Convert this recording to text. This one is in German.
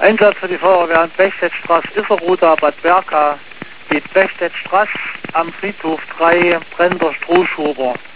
Einsatz für die Feuerwehr in Bechtedtstraße, Isserroda, Bad Berka, geht Bechtedtstraße am Friedhof 3, brennender Strohschober.